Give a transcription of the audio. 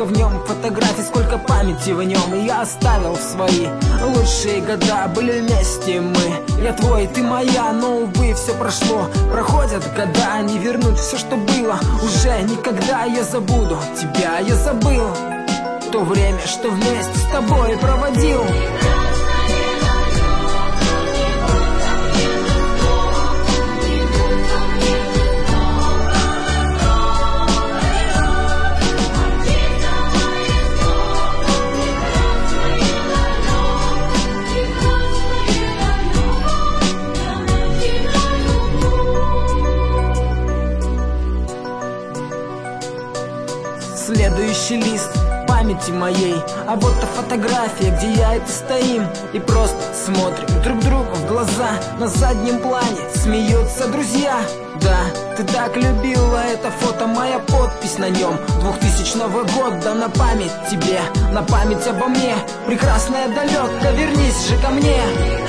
Сколько в нем фотографий, сколько памяти в нем. И я оставил свои лучшие года. Были вместе мы, я твой, ты моя. Но, увы, все прошло, проходят года. Не вернуть все, что было, уже никогда. Я забуду тебя, я забыл то время, что вместе с тобой проводил. Следующий лист памяти моей, а вот та фотография, где я это стоим и просто смотрим друг другу в глаза. На заднем плане смеются друзья. Да, ты так любила это фото, моя подпись на нем 2000 года. На память тебе, на память обо мне. Прекрасная далеко, вернись же ко мне.